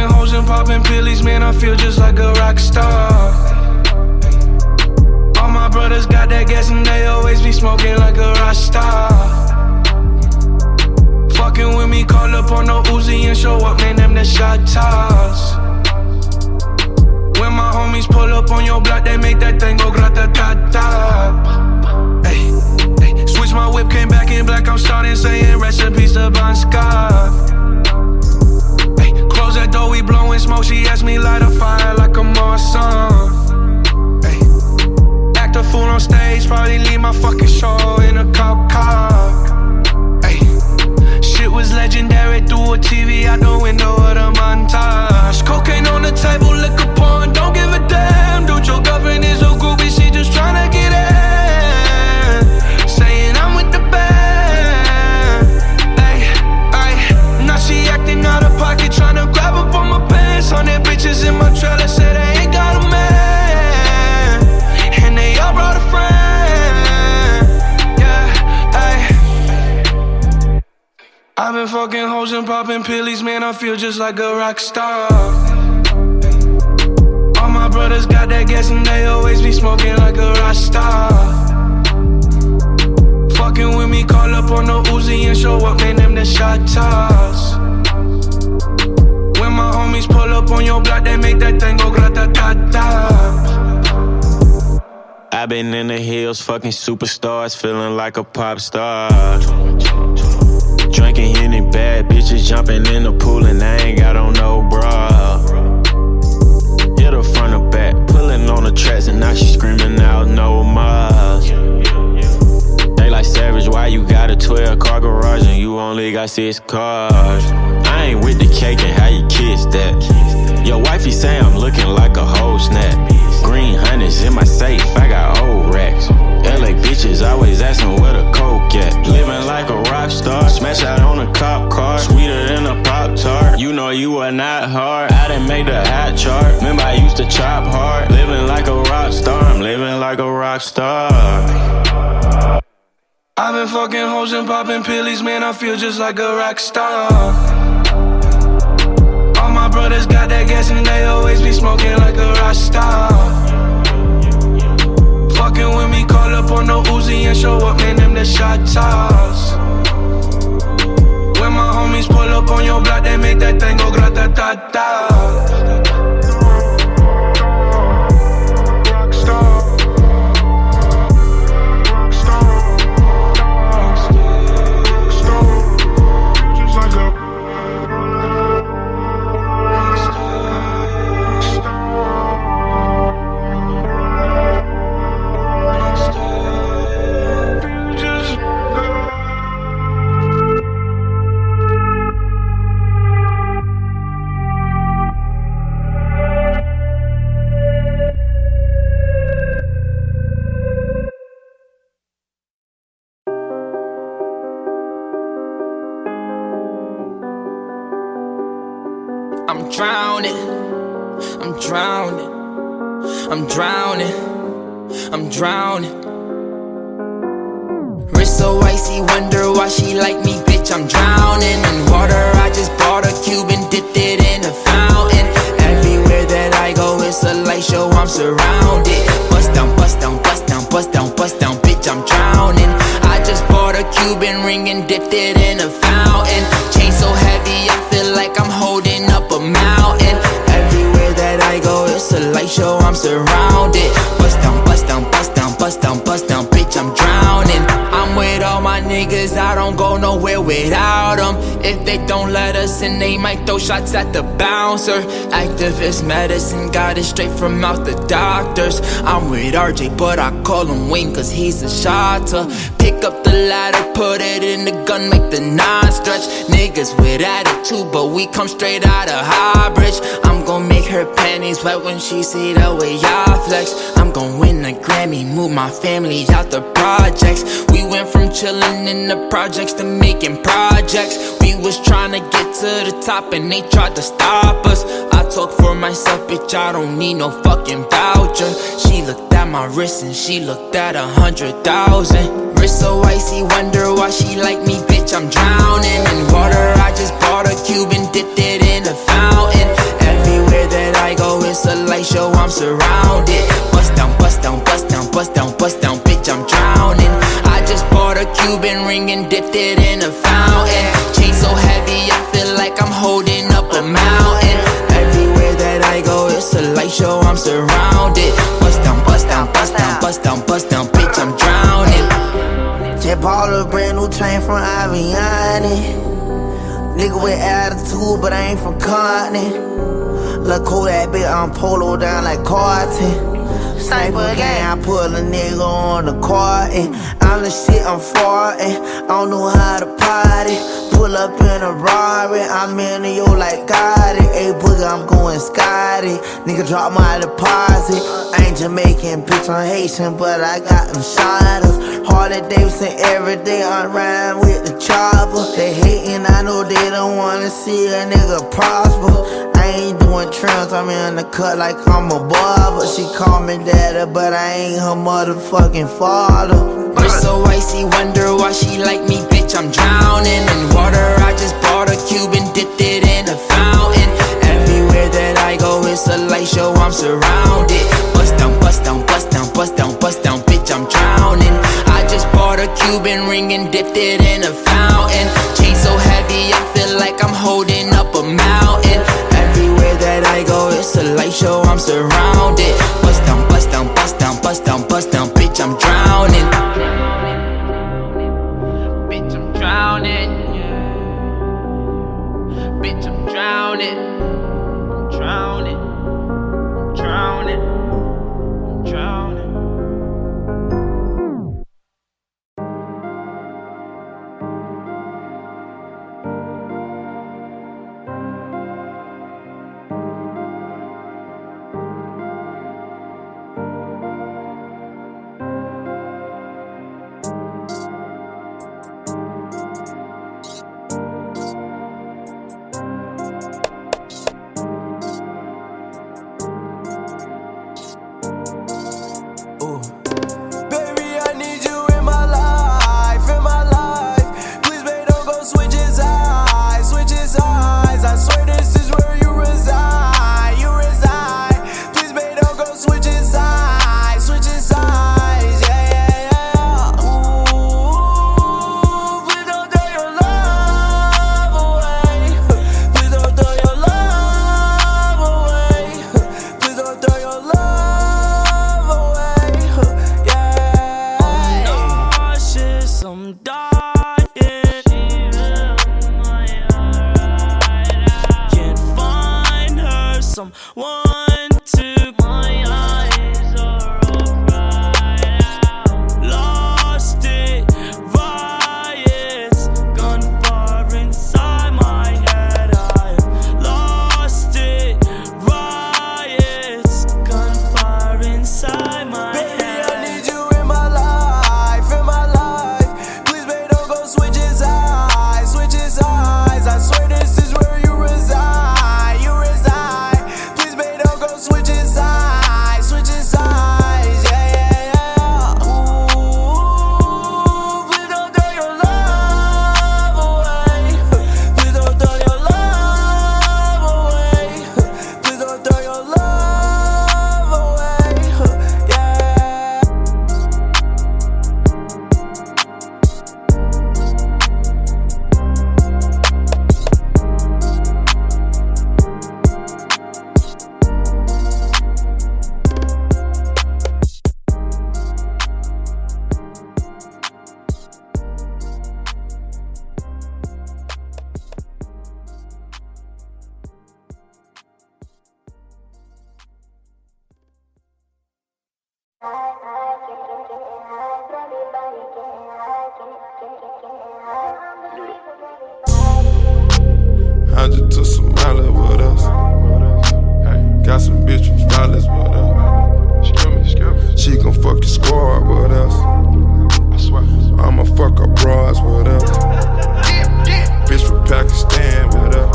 hoes and popping pillies, man, I feel just like a rock star. All my brothers got that gas and they always be smoking like a rock star. Fucking with me, call up on no Uzi and show up, man, them the shot toss. When my homies pull up on your block, they make that thing go grata-ta-ta. Ay, ay. Switch my whip, came back in black, I'm starting saying recipes to Bon Scott. Ay, close that door, we blowing smoke, she asked me light a fire like a Marsan. Ay, act a fool on stage, probably leave my fucking show in a cop car. Ay, shit was legendary, through a TV out the window of the montage. Cocaine on the table, liquor porn, don't give a damn. Dude, your girlfriend is a groupie, she just tryna get in. Saying I'm with the band. Ay, ay, now she acting out of pocket, tryna grab up on my pants. 100 bitches in my trailer, say they ain't got a man. And they all brought a friend. Yeah, ay. I've been fucking hoes and popping pillies, man, I feel just like a rock star. All my brothers got that gas and they always be smoking like a rock star. Fucking with me, call up on no Uzi and show up, man, them the shot toss. When my homies pull up on your block, they make that thing go grata-ta-ta. I've been in the hills, fucking superstars, feeling like a pop star. Drinking Henny, bad bitches jumping in the pool and I ain't got on no bra. Hit her front or back, pulling on the tracks and now she screaming out no more. They like Savage, why you got a 12-car garage and you only got 6 cars? I ain't with the cake and how you kiss that. Your wifey say I'm looking like a whole snap. Green hundreds in my safe, I got old racks. LA bitches always asking where the coke at. Living like a rock star, smash out on a cop car, sweeter than a Pop-Tart. You know you are not hard, I done made the hot chart. Remember I used to chop hard. Living like a rock star, I'm living like a rock star. I've been fucking hoes and popping pillies, man, I feel just like a rock star. All my brothers got that gas and they always be smoking like a rock star. Fucking with me, call up on no Uzi and show up, man, them the shot toss. When my homies pull up on your block, they make that thing go grata-ta-ta. I'm drowning, I'm drowning, I'm drowning, I'm drowning. Wrist so icy, wonder why she like me, bitch, I'm drowning. In water, I just bought a cube and dipped it in a fountain. Everywhere that I go, it's a light show, I'm surrounded. Bust down, bust down, bust down, bust down, bust down, bitch, I'm drowning. I just bought a Cuban ring and dipped it in a fountain. Chain so heavy, I feel like I'm holding up a mountain. Everywhere that I go, it's a light show, I'm surrounded. Bust down, bust down, bust down, bust down, bust down, bitch, I'm drowning. I'm with all my niggas, I don't go nowhere without them. If they don't let us in, they might throw shots at the bouncer. Activist medicine, got it straight from out the doctors. I'm with RJ, but I call him Wayne cause he's a shotter. Pick up the ladder, put it in the gun, make the non-stretch. Niggas with attitude, but we come straight out of Highbridge. I'm gon' make her panties wet when she see the way I flex. I'm gon' win a Grammy, move my family out the projects. We went from chillin' in the projects to making projects. We was tryna get to the top and they tried to stop us. I talk for myself, bitch, I don't need no fucking voucher. She looked at my wrist and she looked at 100,000. Wrist so icy, wonder why she like me, bitch, I'm drowning. In water, I just bought a cube and dipped it in a fountain. that I go, it's a light show, I'm surrounded. Bust down, bust down, bust down, bust down, bust down, bitch, I'm drowning. Just bought a brand new chain from Aviani. Nigga with attitude, but I ain't from Courtney. Look cool that bitch, I'm polo down like Carton. Sniper gang, I put a nigga on the carton. I'm the shit, I'm farting. I don't know how to party. Pull up in a Rari, I'm in the yo like Gotti. Hey boogie, I'm going Scotty. Nigga drop my deposit. I ain't Jamaican, bitch, I'm Haitian, but I got them shotters. Harley Davidson every day, I rhyme with the chopper. They hating, I know they don't wanna see a nigga prosper. I ain't doing trims, I'm in the cut like I'm a barber. She call me daddy, but I ain't her motherfucking father. Wrist so icy, wonder why she like me, bitch, I'm drowning in water. I just bought a cube and dipped it in a fountain. Everywhere that I go, it's a light show, I'm surrounded. Bust down, bust down, bust down, bust down, bust down, bitch, I'm drowning. I just bought a Cuban ring and dipped it in a fountain. Chain so heavy, I feel like I'm holding up a mountain. Everywhere that I go, it's a light show, I'm surrounded. Bust down, bust down, bust down, bust down, bust down, bitch, I'm drowning. Bitch, I'm drowning. Bitch, I'm drowning. I'm drowning. I'm drowning. I'm drowning. I just took some mileage with us. Got some bitch from Stylish with us. She gon' fuck your squad with us. I'ma fuck her bras with us. Bitch from Pakistan with us.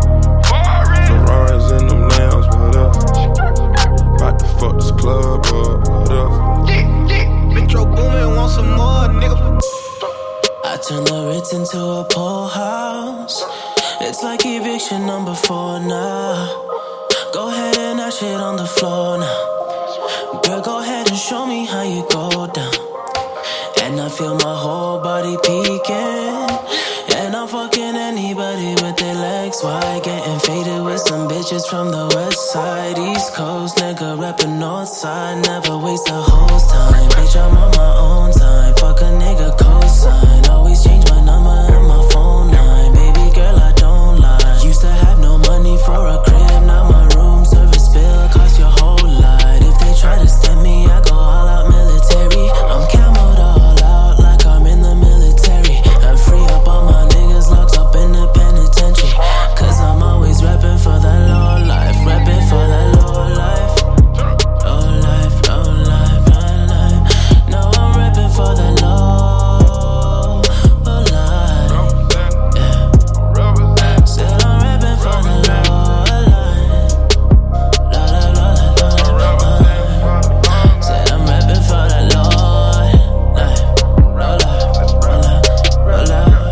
Ferraris in them lambs with us. About to fuck this club up with us. Metro Boomin, want some more, nigga. I turn the Ritz into a pool house. It's like eviction number 4 now. Go ahead and that shit on the floor now. Girl, go ahead and show me how you go down. And I feel my whole body peeking. And I'm fucking anybody with their legs wide. Getting faded with some bitch bitches from the west side, east coast, nigga reppin' north side. Never waste a hoe's time, bitch, I'm on my own time. Fuck a nigga cosign, always change my number and my phone line. Baby girl, I don't lie. Used to have no money for a crib, now my room service bill cost your whole lot. If they try to stem me, I go all out military. I'm camoed all out like I'm in the military. And free up all my niggas locked up in the penitentiary. Cause I'm always reppin' for the low life, reppin' for the low life. Low life, low life, low life. No, I'm reppin' for the low life. Yeah. Said I'm reppin' for the low life. La la la la la la. Said I'm reppin' for the low life. Low life, low life, low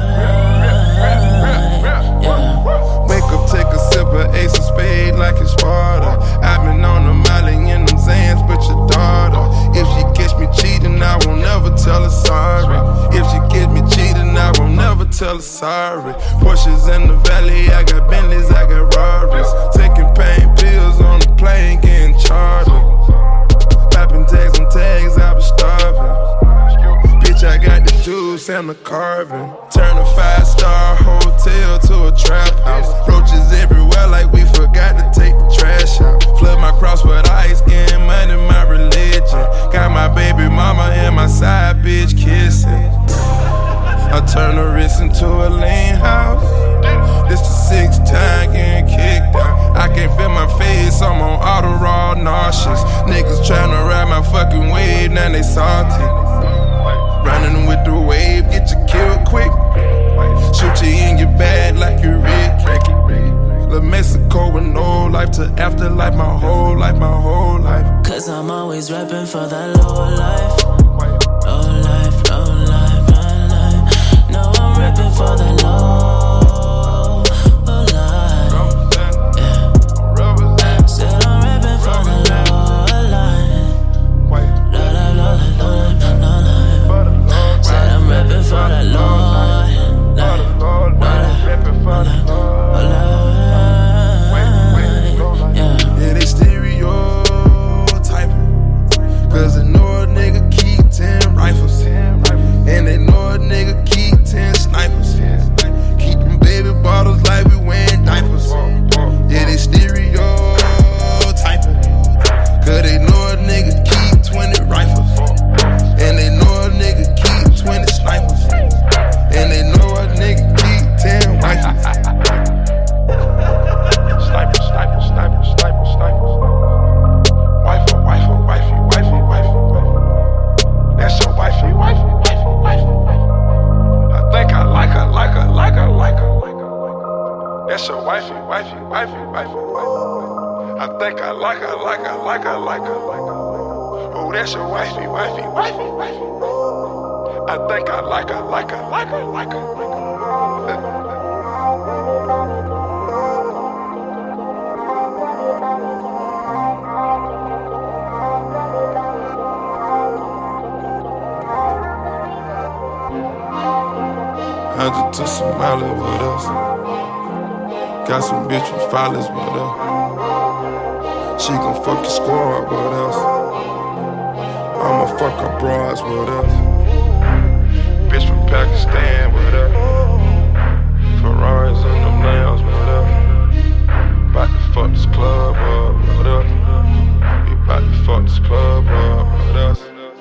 life. Yeah. Wake up, take a sip of Ace of Spade like it's Sparta. I've been on the Molly in them Zans, but your daughter. If she catch me cheating, I won't never tell her sorry. If she catch me cheating, I won't never tell her sorry. Porsches in the valley, I got Bentleys, I got Rarries. Taking pain pills on the plane, getting charged. Popping tags on tags, I was starving. Bitch, I got the juice and the carving. Turn a 5-star hotel to a trap house. Roaches everywhere like we forgot to take the trash out. Flood my cross with ice, getting money, my religion. Got my baby mama and my side bitch kissing. I turn the wrist into a lean house. This the 6th time getting kicked out. I can't feel my face, I'm on Adderall, nauseous. Niggas tryna ride my fucking wave, now they salty. Running with the wave, get you killed quick. Shoot you in your bag like you're Rick. La Mexico with no life to afterlife, my whole life, my whole life. Cause I'm always reppin' for that low life. Low life, low life, low life. No, I'm reppin' for the low life. Yeah. Said I'm reppin' for the low life. Low life, low life, low life, low life. Said I'm reppin' for the low life. Low life, low life, low life. Yeah, they stereotyping. Cause they know a nigga keep 10 rifles. And they know a nigga keep 10 snipers. Keep them baby bottles like we wearing diapers. Yeah, they stereotyping. Cause they know a nigga keep 20 rifles. And they know a nigga keep 20 snipers. And they know a nigga keep 10 rifles. Sniper, sniper, sniper, sniper, sniper. Wifey, wifey, wifey, wifey, wifey. That's your wifey, wifey, wifey, wifey. I think I like her, like her, like her, like her, like her. That's your wifey, wifey, wifey, wifey, wifey. I think I like her, like her, like her, like her, like her. Oh, that's your wifey, wifey, wifey, wifey. I think I like her, like her, like her, like her, like her. I just took some Molly with us. Got some bitch with followers with us. She gon' fuck your squad with us. I'ma fuck her bras with us. Bitch from Pakistan with us. Ferraris and them nails with us. About to fuck this club up with us. We about to fuck this club up with us.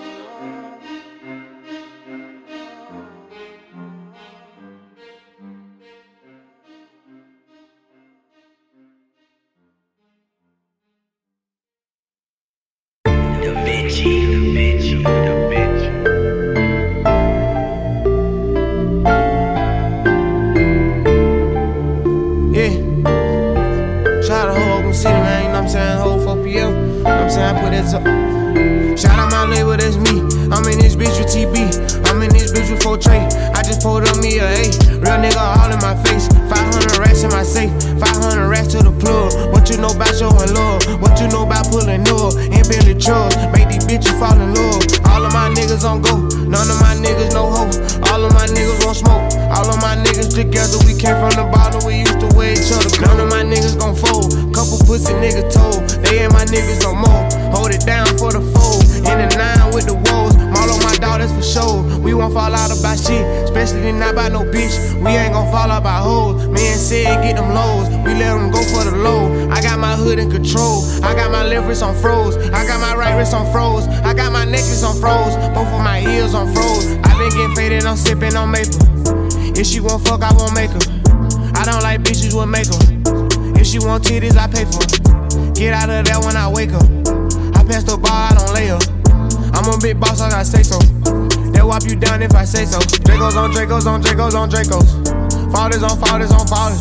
Shout out my label, that's me. I'm in this bitch with TB. I'm in this bitch with 4 Trey. I just pulled up me a A. Real nigga all in my face. 500 racks in my safe. 500 racks to the plug. What you know about showing love? What you know about pulling up? MP Bentley trucks, make these bitches fall in love. All of my niggas on go, none of my niggas no hope. All of my niggas won't smoke, all of my niggas together. We came from the bottom, we used to wear each other. None of my niggas gon' fold, couple pussy niggas told. They ain't my niggas no more, hold it down for the fold. In the 9 with the woes, all on my daughters for sure. We won't fall out about shit, especially not by no bitch. We ain't gon' fall out by hoes. Man said get them lows, we let them go for the low. I got my hood in control, I got my left wrist on froze, I got my right wrist on froze, I got my necklace on froze, both of my ears on froze. I been getting faded, I'm sipping on maple. If she won't fuck, I won't make her. I don't like bitches with makeup. If she want titties, I pay for her. Get out of there when I wake up. I pass the bar, I don't lay up. I'm a big boss, I gotta say so. They'll whop you down if I say so. Dracos on Dracos on Dracos on Dracos. Fathers on fathers on fathers.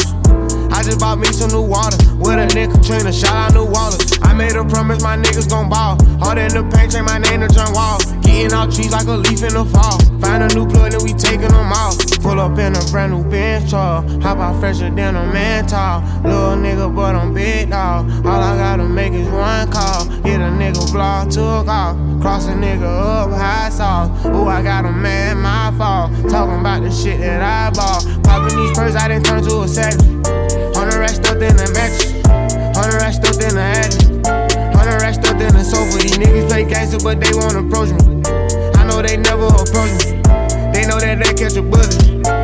I just bought me some new water. With a nigga Katrina, shout out New Wallace. I made a promise my niggas gon' ball. Hard in the paint, change my name to John Wall. Getting out trees like a leaf in the fall. Find a new plug and we taking them out. Pull up in a brand new Benz truck. Hop out fresher than a man tall. Little nigga, but I'm big dog. All I gotta make is one call. Get a nigga block, took off. Cross a nigga up, high sauce. Ooh, I got a man, my fault. Talking about the shit that I bought. Popping these purses, I done turned to a savage. 100 racks stuffed in the mattress. 100 racks stuffed in the attic. 100 racks stuffed in the sofa. These niggas play gangster, but they won't approach me. I know they never approach me. They know that they catch a bullet.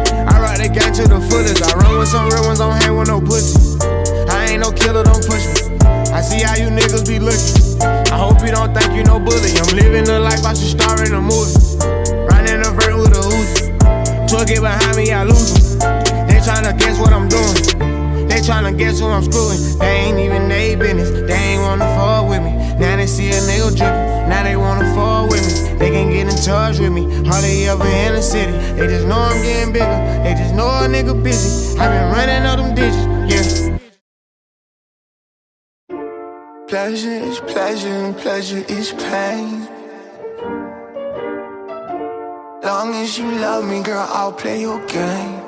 I ride the gang to the fullest. I run with some real ones, don't hang with no pussy. I ain't no killer, don't push me. I see how you niggas be looking. I hope you don't think you no bully. I'm living the life I should star in a movie. Riding a vert with a Uzi. Truck get behind me, I lose them. They tryna guess what I'm doing. They tryna guess who I'm screwing. They ain't even they business. They ain't wanna fuck with me. Now they see a nigga drippin'. Now they wanna fuck with me. They can get in touch with me. Hardly ever in the city. They just know I'm getting bigger. They just know a nigga busy. I been running all them digits, yeah. Pleasure is pleasure and pleasure is pain. Long as you love me, girl, I'll play your game.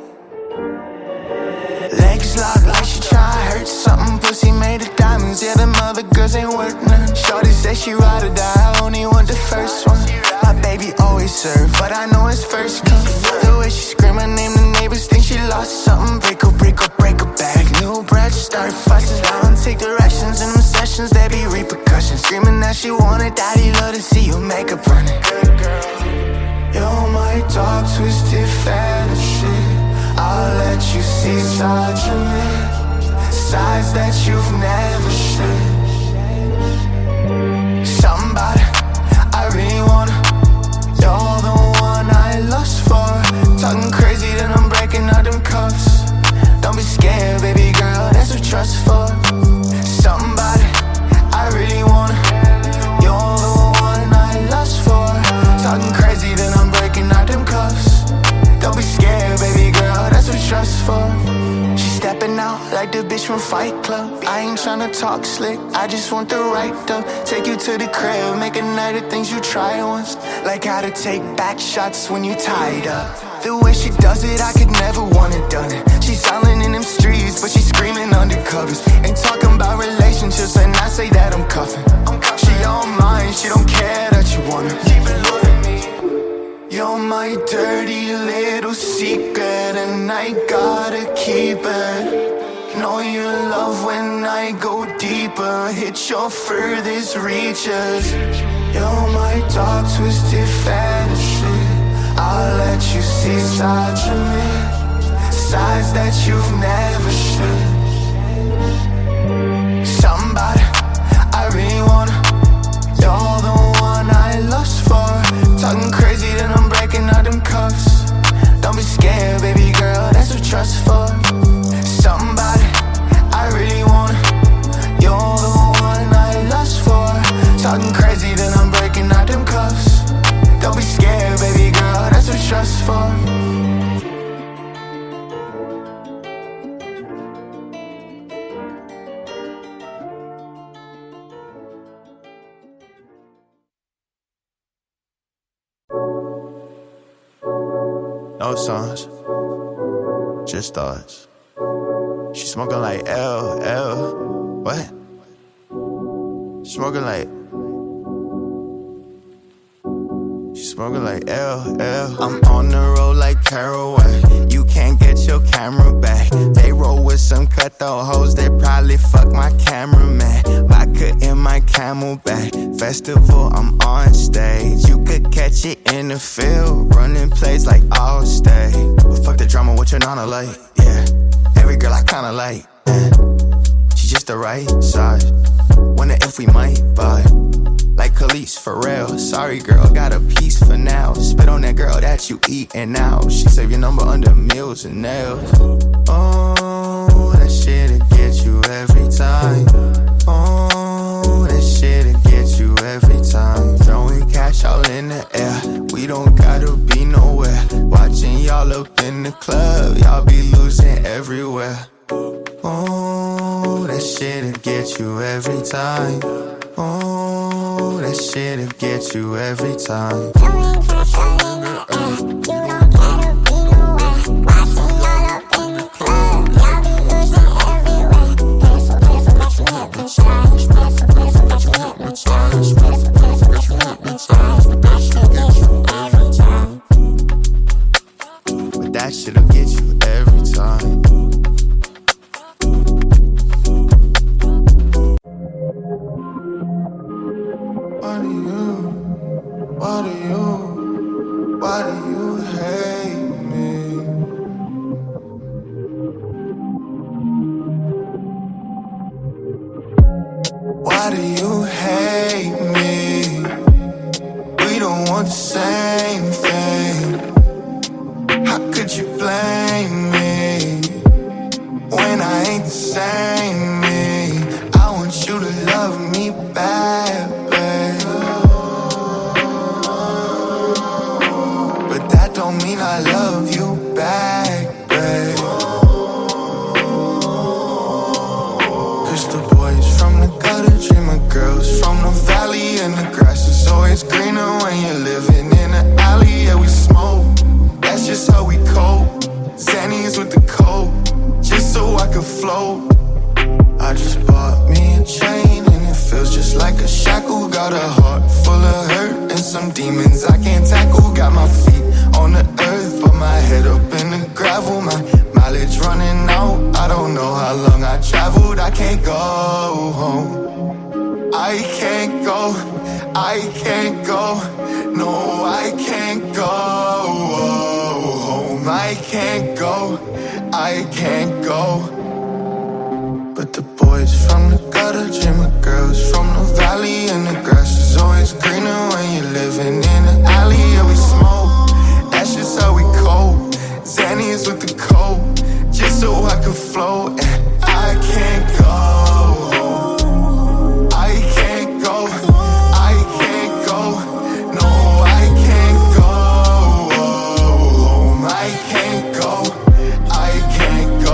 Legs locked like she try hurt something. Pussy made of diamonds, yeah, them other girls ain't worth none. Shorty say she ride or die, I only want the first one. My baby always serve, but I know it's first come. The way she scream her name, the neighbors think she lost something. Break her, break her, break her back. New breath, start fussing. I don't take directions in them sessions, there be repercussions. Screaming that she want it, daddy love to see you make up running. You're my dark, twisted fantasy. I'll let you see sides of me, sides that you've never seen. Somebody I really wanna, you're the one I lust for. Talking crazy, then I'm breaking out them cuffs. Don't be scared, baby girl, that's what trust for. Somebody I really wanna, you're the one I lust for. Talking crazy, then I'm breaking out them cuffs. Don't be scared, baby girl, that's what trust for. She stepping out like the bitch from Fight Club. I ain't tryna talk slick, I just want the right stuff. Take you to the crib, make a night of things you try once. Like how to take back shots when you tied up. The way she does it, I could never want it done it. She's silent in them streets, but she's screaming undercovers. Ain't talking about relationships, and I say that I'm cuffing. She on mine, she don't care that you want her. You're my dirty little secret, and I gotta keep it. Know you love when I go deeper, hit your furthest reaches. You're my dark, twisted fantasy. I'll let you see sides of me, sides that you've never seen. Somebody I really wanna, you're the one I lust for. Talking crazy, then I'm breaking out them cuffs. Don't be scared, baby girl, that's what trust for. Somebody I really wanna, you're the one I lust for. Talking crazy, then I'm breaking out them cuffs. Don't be scared, baby girl, that's what trust for. No songs, just thoughts. She smoking like L, what? Smoking like smoking like LL. I'm on the road like Caraway. You can't get your camera back. They roll with some cutthroat hoes that probably fuck my cameraman. Vodka in my Camelback. Festival, I'm on stage. You could catch it in the field, running plays like Allstate. But fuck the drama, what your nana like? Yeah, every girl I kinda like. She just the right size. Wonder if we might vibe. Like Khalees, for real. Sorry girl, got a piece for now. Spit on that girl that you eatin' out. She save your number under meals and nails. Oh, that shit'll get you every time. Oh, that shit'll get you every time. Throwing cash all in the air. We don't gotta be nowhere. Watching y'all up in the club. Y'all be losing everywhere. Oh, that shit'll get you every time. Oh, that shit'll get you every time. Throwing cash all in the air. You don't gotta be nowhere. Watching y'all up in the club. Y'all be losing everywhere. Pencil, pencil, got you hypnotized. Pencil, pencil, got you hypnotized. Pencil, pencil, got you hypnotized. But that shit'll get you every time. But that shit'll get you every time. Why do you hate me? Why do you hate me? We don't want the same thing. How could you blame me when I ain't the same me? I want you to love me back, babe. Don't mean I love you back, babe. Cause the boys from the gutter dream of girls from the valley, and the grass is always greener when you're living in an alley. Yeah, we smoke, that's just how we cope. Xannies with the coke, just so I could float. I just bought me a chain and it feels just like a shackle. Got a heart full of hurt and some demons I can't tackle. Got my feet on the earth, but my head up in the gravel. My mileage running out, I don't know how long I traveled. I can't go home, I can't go, I can't go. No, I can't go home, I can't go, I can't go. But the boys from the gutter dream of girls from the valley, and the grass is always greener when you're living in an alley. Yeah, we smoke, that's just how we cope. Xannies with the coke, just so I could float. And I can't go home, I can't go, I can't go. No, I can't go home, I can't go, I can't go.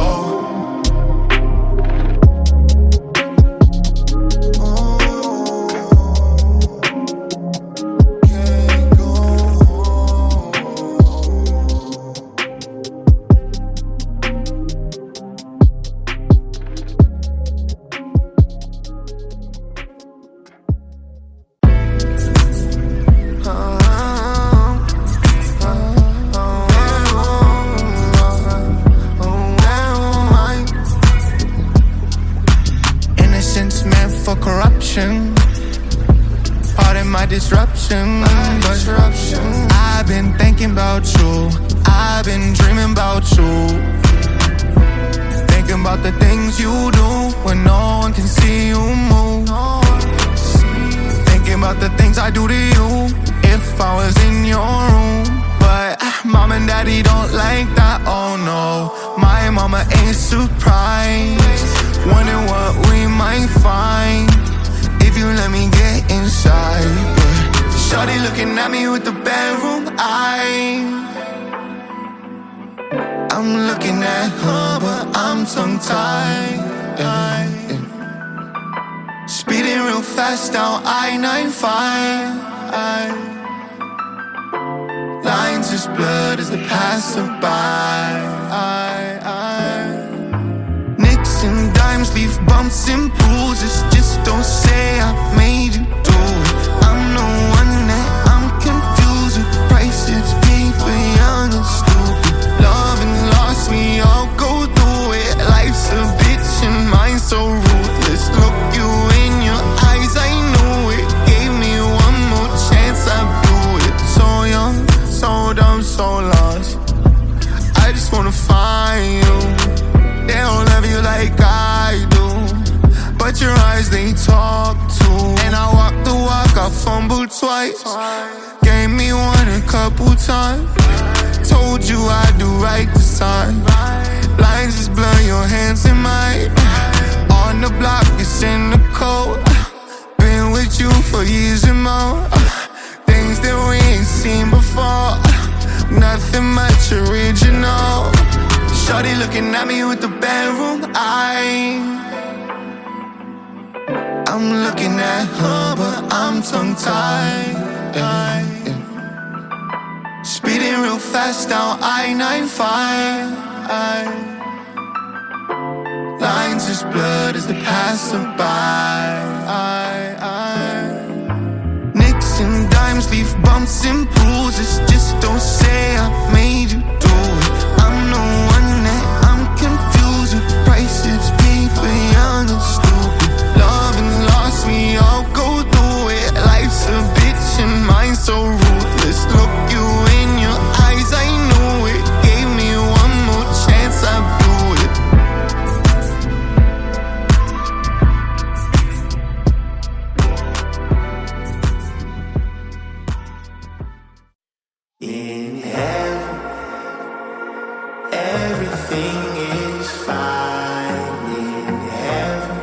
Pardon my disruption, but I've been thinking about you. I've been dreaming about you. Thinking about the things you do when no one can see you move. Thinking about the things I do to you if I was in your room. But mom and daddy don't like that, oh no. My mama ain't surprised, wondering what we might find if you let me get inside. But shawty looking at me with the bedroom eyes. I'm looking at her, but I'm tongue-tied. Speeding real fast down I-95. Lines as blurred as they pass by. Nicks and dimes leave bumps and bruises. Just don't say I made you do it. I'm the one that I'm confused with. they talk to. And I walk the walk, I fumbled twice. Gave me one a couple times. Told you I'd do right this time. Lines just blur your hands in mine. On the block, it's in the cold. Been with you for years and more. Things that we ain't seen before. Nothing much original. Shorty looking at me with the bedroom eyes. I'm looking at her, but I'm tongue-tied. Speeding real fast down I-95. Lines is blurred as they pass by. Nicks and dimes leave bumps and bruises. Just don't say I made you do it. I'm the one that I'm confusing. Prices paid for young and stupid. Love and loss, we all go through it. Life's a bitch and mine's so ruthless. Look you in your eyes, I knew it. Gave me one more chance, I blew it. In heaven, everything is fine. In heaven,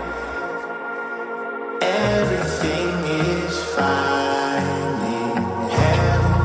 everything is fine. In heaven,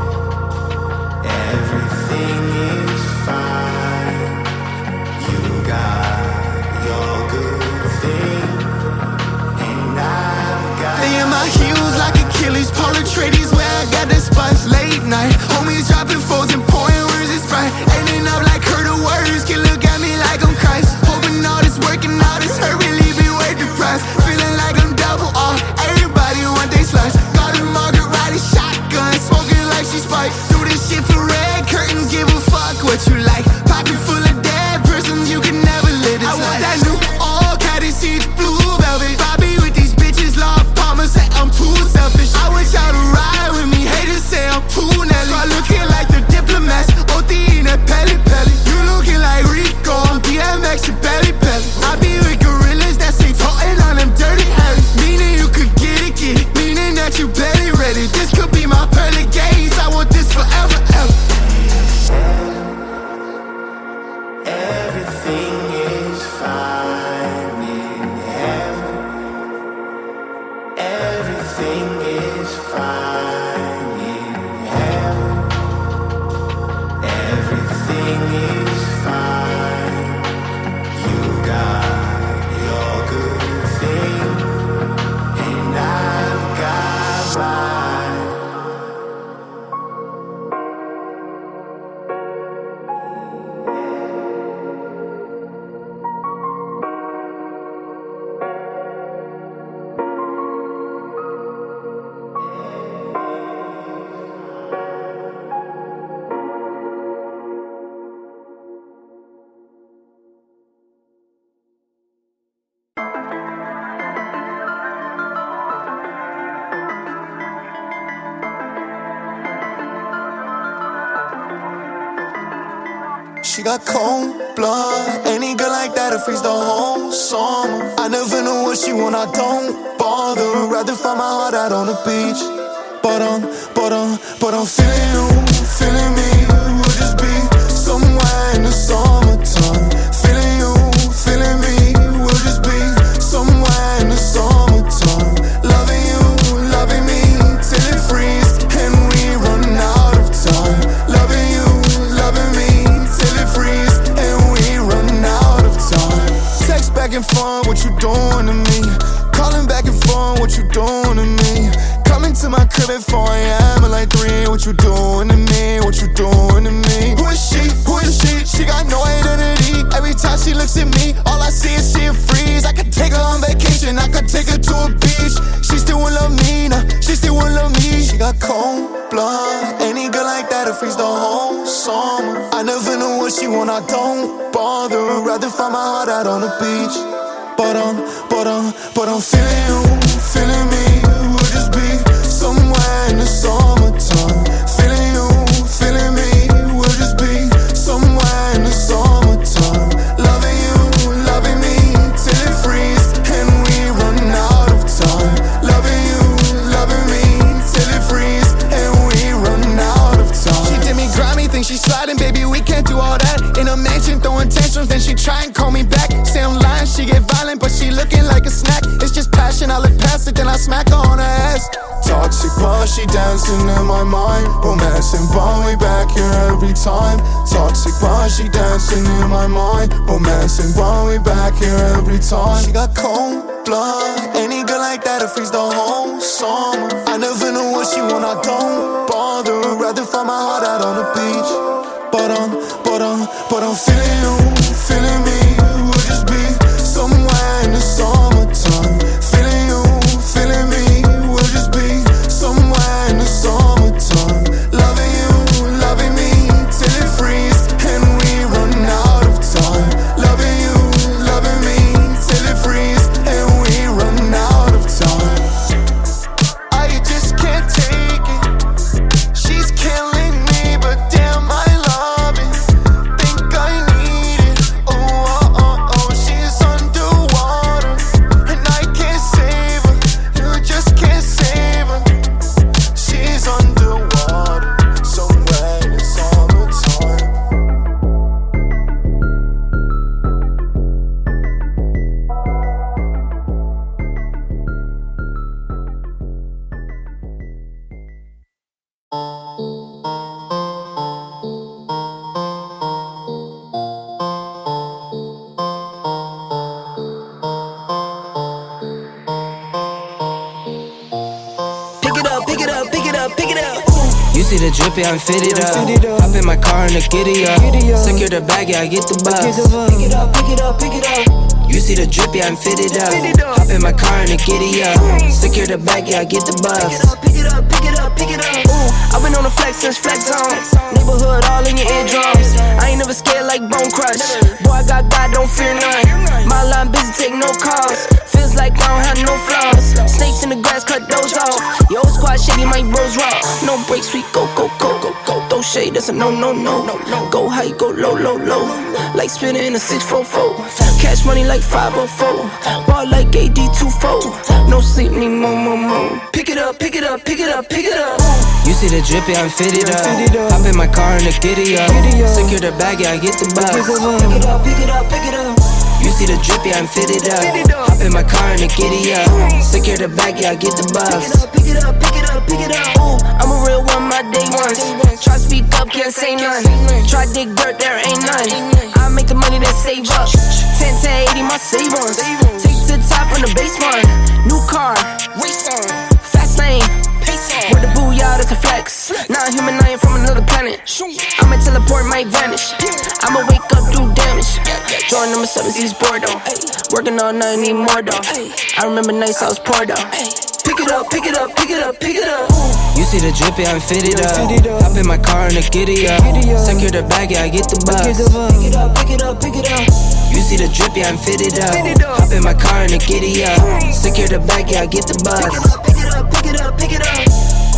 everything is fine. You got your good thing, and I've got. They in my heels like Achilles, Paula Trades where I got the spots late night. Homies dropping foes and pouring words is right. Ending up like her the words, can look at me like I'm Christ. Hoping all this working out, this hurt really be worth the price. Feeling like I'm double R, everybody want they slice. Got a Margaret riding shotgun, smoking like she spiked. Do this shit for red curtains, give a fuck what you like. Pocket full of dead persons, you can never live this life. I want that new all caddy seats, blue velvet. Bobby with these bitches, Lord Palmer say I'm too selfish. I wish y'all to ride with me, haters say I'm too Nelly. Start looking like the diplomats, OT in a pelly pelly. You looking like Rico on DMX and belly belly. I be with gorillas that say toting on them dirty Harry. Meaning you could get it, meaning that you barely ready. This could be my pearly gaze, I want this forever, ever. Everything is fine in heaven. Everything is fine in heaven. Everything is fine. You got your good thing, and I've got mine. She got cold blood. Any girl like that'll freeze the whole summer. I never know what she want, I don't bother. Rather find my heart out on the beach. But I'm feeling you, feeling me. We'll just be somewhere in the summertime. Feeling you, feeling me. We'll just be somewhere in the summertime. Loving you, loving me till it freezes and we run out of time. Loving you, loving me till it freezes and we run out of time. Text back and forth, what you doing to me? Calling back and forth, what you doing to me? Coming to my crib at 4 a.m. at like 3. What you doing to me? What you doing to me? Who is she? Who is she? She got no identity. Every time she looks at me, all I see is she a freeze. I could take her on vacation, I could take her to a beach. She still won't love me, nah, she still won't love me. She got cold blood. Any girl like that'll freeze the whole summer. I never know what she want, I don't bother. Rather find my heart out on the beach. But I'm feeling you, feeling me. We'll just be somewhere in the summertime. Feeling you, feeling me. We'll just be somewhere in the summertime. Loving you, loving me till it freezes and we run out. plastic, then I smack her on her ass. Toxic, but she dancing in my mind. Romancing, but we back here every time. Toxic, but she dancing in my mind. Romancing, but we back here every time. She got cold blood. Any girl like that'll freeze the whole summer. I never know what she want, I don't bother. Rather find my heart out on the beach. But I'm feeling you, feeling me. We'll just be somewhere in the summertime. Feeling you, feeling me. We'll just be somewhere in the summertime. Loving you, loving me, till it freezes and we run out of time. Loving you, loving me, till it freezes and we run out of time. I just can't take it. She's killing me, but damn, I love it. Think I need it. Oh, oh, oh, oh. She's underwater, and I can't save her. You just can't save her. She's underwater, somewhere in the summertime. Pick it up, pick it up, pick it up, pick it up. You see the drippy, I'm fitted up. Hop in my car and the giddy up. Secure the bag, yeah, I get the bus. Pick it up, pick it up, pick it up. You see the drippy, I'm fitted up. Hop in my car and the giddy up. Secure the bag, yeah, I get the bus. Pick it up, pick it up, pick it up, pick it up. Ooh, I've been on the flex since flex zone. Neighborhood all in your eardrums. I ain't never scared like Bone Crush. Boy, I got God, don't fear none. My line busy, take no calls. Feels like I don't have no flaws. Snakes in the grass, cut those off. Your old squad shady, my bros raw. No breaks, we go, go, go, go, go. Throw shade, that's a no, no, no. Go high, go low, low, low. Like spinning in a 644. Cash money like 504. Ball like AD24. No sleep, need more, more, more. Pick it up, pick it up, pick it up, pick it up. You see the drippy, I'm fitted up. Hop in my car and the giddy up. Secure the bag, yeah, I get the bus. Pick it up, pick it up, pick it up. You see the drippy, I'm fitted up. Hop in my car and the giddy up. Secure the bag, yeah, I get the bus. Pick it up, pick it up, pick it up, pick it up. Ooh, I'm a real one, my day ones. Try speak up, can't say none. Try dig dirt, there ain't none. I make the money that save up. 10 to 80, my savings. Take to the top from the basement. New car, race on. Fast lane, pace on. With the booyah, that's a flex. Not a human, I ain't from another planet. I'ma teleport, might vanish. I'ma wake up, do damage. Drawing number 7, East Bordeaux. Working all night, need more though. I remember nights I was poor though. Pick it up, pick it up, pick it up, pick it up. You see the drippy, I'm fitted up. Hop in my car and the giddy up. Secure the bag, yeah, I get the bus. Pick it up, pick it up, pick it up. You see the drippy, I'm fitted up. Hop in my car and the giddy up. Secure the bag, yeah, I get the bus. Pick it up, pick it up, pick it up, pick it up.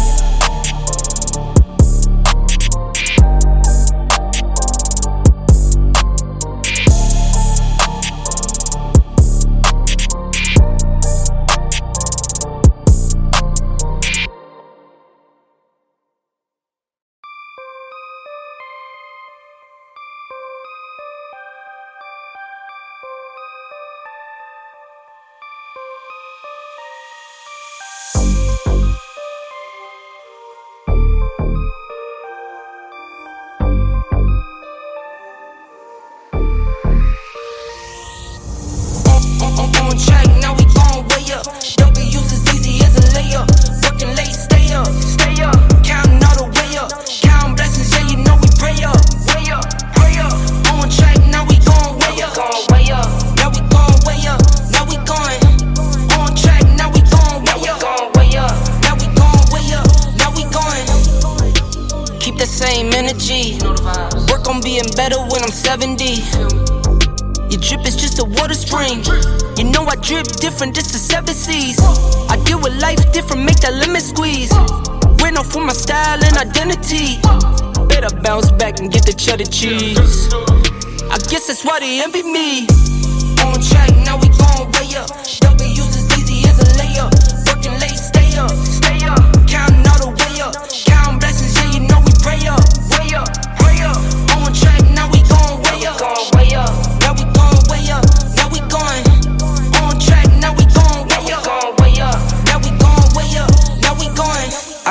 Work on being better when I'm 70. Your drip is just a water spring. You know I drip different, this is 7 seas. I deal with life different, make that limit squeeze. Ran off with my style and identity. Better bounce back and get the cheddar cheese. I guess that's why they envy me. On track, now we gon' way up. W's as easy as a layup. Working late, stay up, stay up. Counting all the way up. Counting blessings, yeah, you know we pray up. Way up, pray up. On track, now we gon' way up. Now we gon' way up. Now we going. On track, now we gon' way up.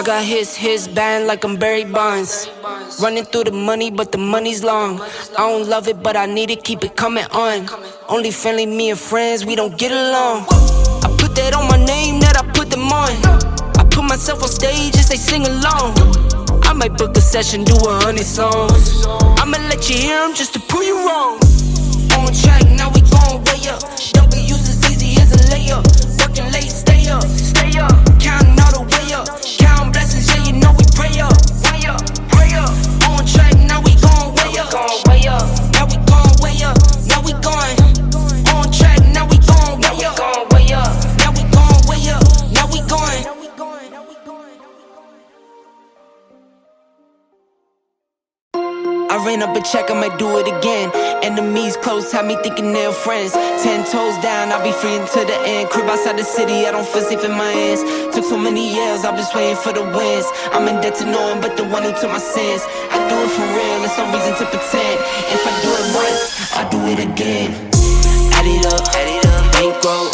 I got his band like I'm Barry Bonds. Running through the money, but the money's long. I don't love it, but I need it, keep it coming on. Only friendly, me and friends, we don't get along. I put that on my name, that I put them on. I put myself on stage and say sing along. I might book a session, do 100 songs. I'ma let you hear them just to prove you wrong. On track, now we gon' way up. W's as easy as a layup. Working late, stay up. Counting all the way up. Counting blessings, yeah, you know we pray up. Pray up. On track, now we gon' way up. Now we gon' way up. Now we going. On track, now we gon' way up. Now we gon' way up. Now we going. I ran up a check, I might do it again. Enemies close, have me thinking they're friends. 10 toes down, I'll be free until the end. Crib outside the city, I don't feel safe in my hands. Took so many years, I've been waiting for the wins. I'm in debt to no one but the one who took my sins. I do it for real, there's no reason to pretend. If I do it once, I do it again. Add it up, bankroll,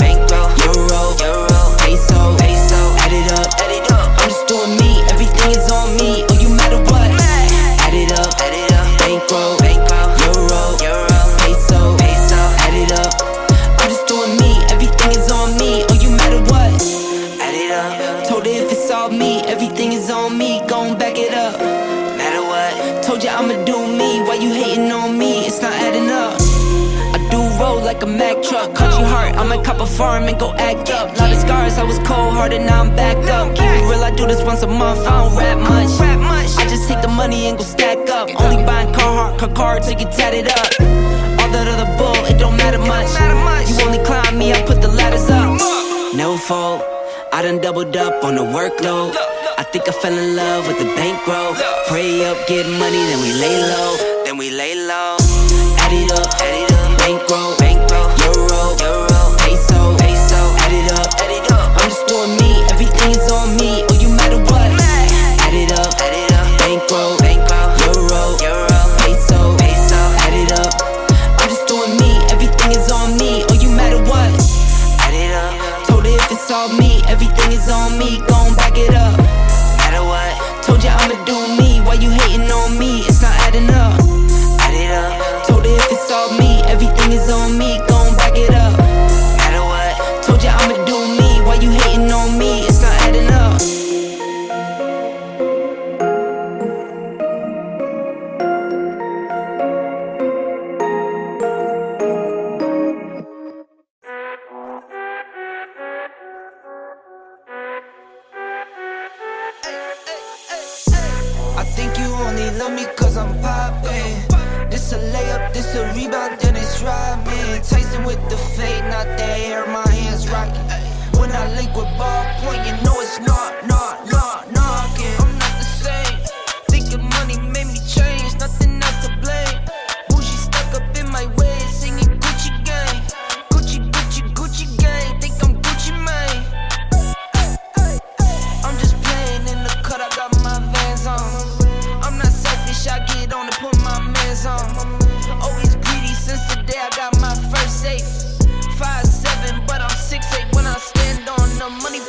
euro, peso, add it up, I'm just doing me, everything is on me. Oh, you matter what? Add it up, bankroll, euro, peso, add it up. I'm just doing me, everything is on me. Oh, you matter what? Add it up. Told her if it's all me, everything is on me. Gon' back it up. Matter what? Told you I'ma do me. Why you hating on me? It's not adding up. I do roll like a Mack truck. Country heart, I might cop a farm and go act up. Lot of scars, I was cold-hearted, now I'm backed up. Keep it real, I do this once a month. I don't rap much. I just take the money and go stack up. Only buying car till you tat it up. All that other bull, it don't matter much. You only climb me, I put the ladders up. Never fold, I done doubled up on the workload. I think I fell in love with the bankroll. Pray up, get money, then we lay low. Add it up, bankroll, euro, peso, add it up. I'm just doing me, everything is on me. Oh, you matter what? Add it up, bankroll, euro, peso, add it up. I'm just doing me, everything is on me. Oh, you matter what? Add it up. Told her if it's all me, everything is on me. Gon' back it up. Matter what? Told you I'ma do me. Why you hating on me? It's not adding up. Add it up. Told her if it's all me, everything is on me. Gon' back it up. Matter what? Told you I'ma do me. Why you hating on me? It's not adding up. I think you only love me cause I'm poppin'. This a layup, this a rebound, then it's robbing. Tyson with the fade, not the hair, my hands rockin'. When I link with ballpoint, you know it's knockin'. I'm not the same. Thinking money made me change, nothing else to blame. Bougie stuck up in my way, singing Gucci gang. Gucci gang, think I'm Gucci Mane. I'm just playing in the cut, I got my Vans on. I'm not selfish, I get on to put my mans on. Always greedy since the day I got my first safe. 5'7", but I'm 6'8" when I stand on the money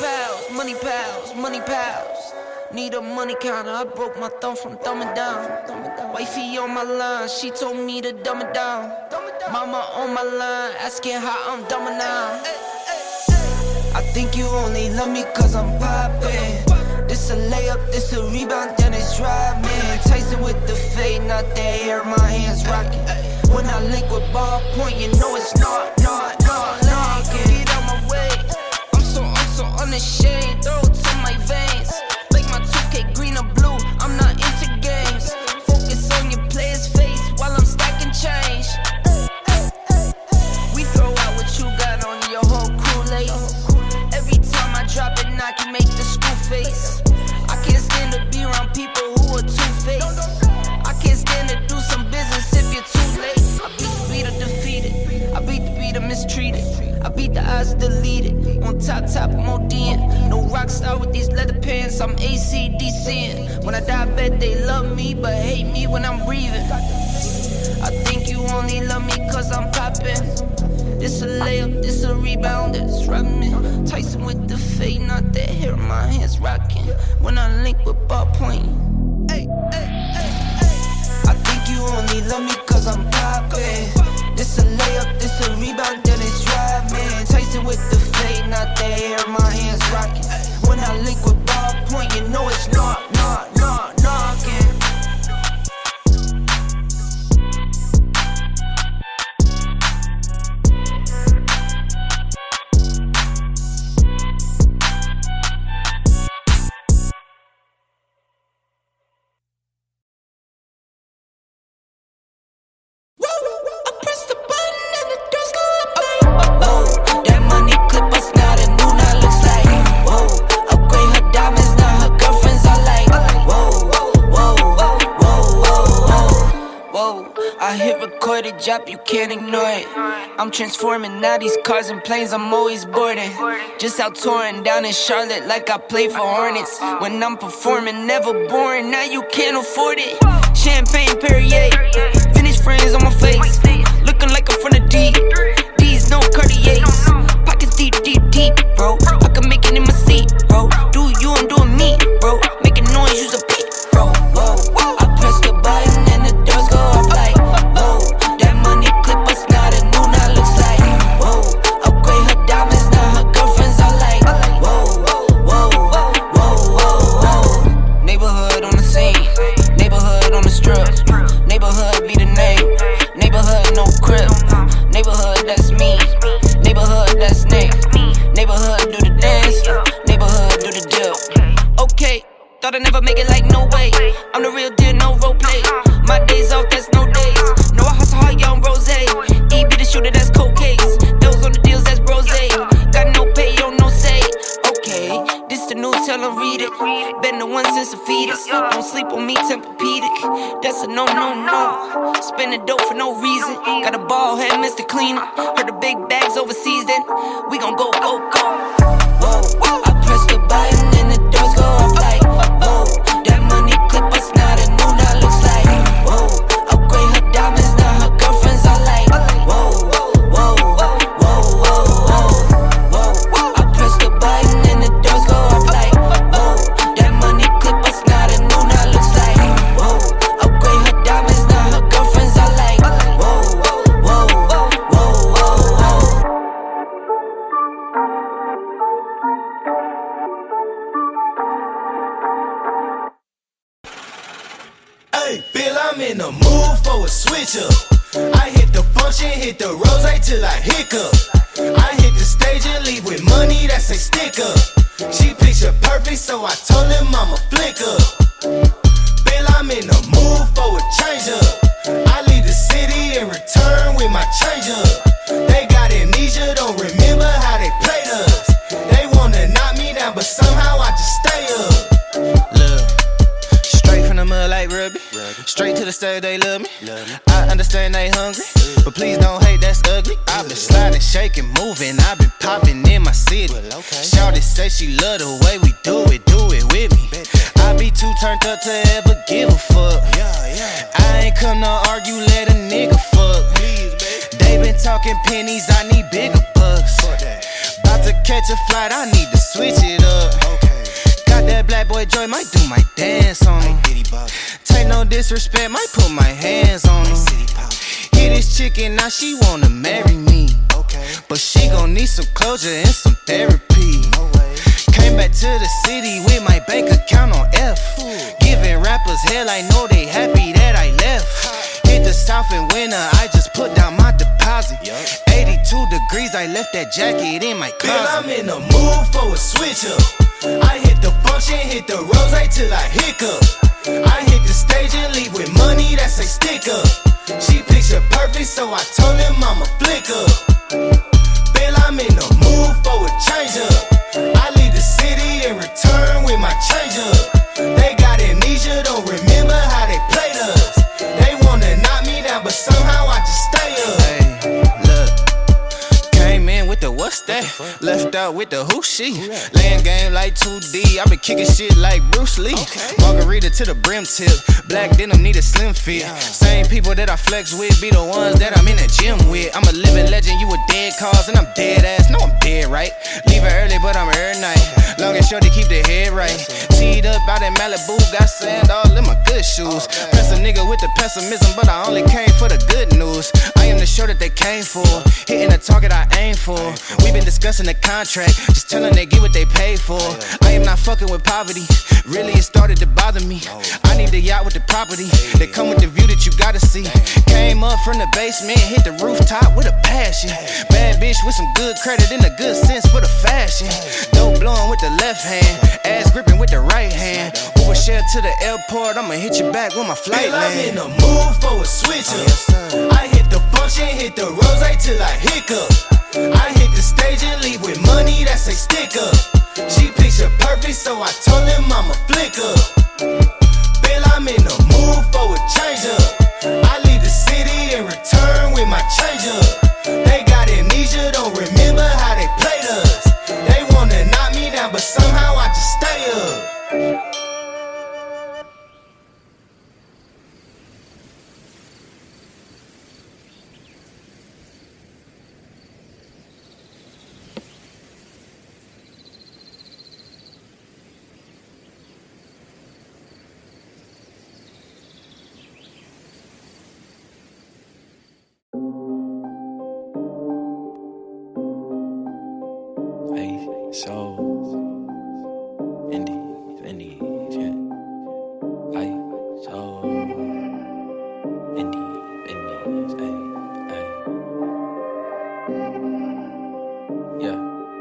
pals. Need a money counter, I broke my thumb from thumbing down. Wifey on my line, she told me to dumb it down. Mama on my line, asking how I'm dumbing now. I think you only love me cause I'm poppin'. This a layup, this a rebound, then it's robbing. Tyson with the fade, not the hair, my hands rockin'. When I link with ballpoint, you know it's not. Get out my way. I'm so unashamed. Throw it to my veins. Like my 2K green or blue, I'm not into games. Focus on your player's face while I'm stacking change. We throw out what you got on your whole crew late. Every time I drop it, I can make the screw face. I can't stand to be around people who are two-faced. I can't stand to do some business if you're too late. I beat the beat or defeated. I beat the beat or mistreated. I beat the odds deleted. On top, I'm ODing. No rock star with these leather pants. I'm AC/DCing. When I die, I bet they love me, but hate me when I'm breathing. I think you only love me cause I'm poppin'. This a layup, this a rebound, that's rubbing. Tyson with the fade, not that hair, my hands rocking. When I link with ballpoint, ay, ay, ay, ay. I think you only love me cause I'm poppin'. This a layup, this a rebound, then it's robbing. Tyson with the fade, not that hair, my hands rocking. When I link with ballpoint, you know it's knocking. Job, you can't ignore it. I'm transforming now these cars and planes, I'm always boarding. Just out touring down in Charlotte like I play for Hornets. When I'm performing, never boring, now you can't afford it. Champagne Perrier, vintage friends on my face. Looking like I'm from the deep. These no Cartiers. Pockets deep, deep, deep, bro. I can make it in my seat, bro. Do you, I'm doing me, bro. Making noise, use a peep, bro. Whoa, I press the button and the doors go off like thought I'd never make it like no way. I'm the real deal, no role play. My days off, that's no days. No, I hustle hard, young rose. EB the shooter, that's cold case. Those on the deals, that's brose. Got no pay, yo, no say. Okay, this the news, tell them read it. Been the one since the fetus. Don't sleep on me, Tempur-Pedic. That's a no, no, no. Spending dope for no reason. Got a ball head, Mr. Cleaner. Heard the big bags overseas, then we gon' go, go, go. Whoa, I press the button and the doors go off like. That money clip us now, the new now looks like. Whoa, upgrade her diamonds, now her girlfriends are like. Whoa, whoa, whoa, whoa, whoa. I press the button and the doors go off like. Whoa, that money clip us now, the new now looks like. Whoa, upgrade her diamonds, now her girlfriends are like. Whoa, whoa, whoa, whoa. Hey, Bill, I'm in the mood for a switch up. I hit the function, hit the rose till I hiccup. I hit the stage and leave with money that say stick up. She picture perfect, so I told him I'ma flick up. Bill, I'm in the mood for a change up. I leave the city and return with my change up. They got amnesia, don't remember how they played us. They wanna knock me down, but somehow I just stay up. Look, straight from the mud like Ruby. Straight to the stage, they love me. I understand they hungry, but please don't hate, that's ugly. I've been sliding, shaking, moving. I've been popping in my city. Shawty say she love the way we do it with me. I be too turned up to ever give a fuck. I ain't come to argue, let a nigga fuck. They been talking pennies, I need bigger bucks. About to catch a flight, I need to switch it up. Got that black boy joy, might do my dance on him. Take no disrespect, might put my hands on him. Hit this chicken, now she wanna marry me. But she gon' need some closure and some therapy. Came back to the city with my bank account on F. Giving rappers hell, I know they happy that I left. Hit the south in winter, I just put down my deposit. 82 degrees, I left that jacket in my closet. Bill, I'm in the mood for a switch up. I hit the function, hit the rose till I hiccup. I hit the stage and leave with money that say stick up. She picture perfect, so I told him I'ma flick up. Bill, I'm in the mood for a change up. I leave the city and return with my change up. They got amnesia, don't remember how they played us. They wanna knock me down, but somehow I just stay up. Hey, look, came in with the what's that? Left out with the who she? Laying game like 2D, I been kicking shit like Bruce Lee. Margarita to the brim tip, black denim need a slim fit. Same people that I flex with be the ones that I'm in the gym with. I'm a living legend, you a dead cause, and I'm dead ass. No, I'm dead, right? Leaving early, but I'm here night. Long and short to keep the head right. Teed up out in Malibu, got sand all in my good shoes. Press a nigga with the pessimism, but I only came for the good news. I am the show that they came for, hitting the target I aim for. We been discussing the contract, just telling they get what they pay for. I am not fucking with poverty, really it started to bother me. I need the yacht with the property, they come with the view that you gotta see. Came up from the basement, hit the rooftop with a passion. Bad bitch with some good credit and a good sense for the fashion. Dope blowing with the left hand, ass gripping with the right hand. Uber share to the airport, I'ma hit you back when my flight land. I'm in the mood for a switch up. I hit the function, hit the rose till I hiccup. I hit the stage and leave with money that say stick up. She picture perfect, so I told him I'ma flick up. Bill, I'm in the mood for a change up. I leave the city and return with my change up. They got amnesia, don't remember how they played us. They wanna knock me down, but somehow I just stay up. So, Indies, yeah. Ay, so, Indies, ay, yeah.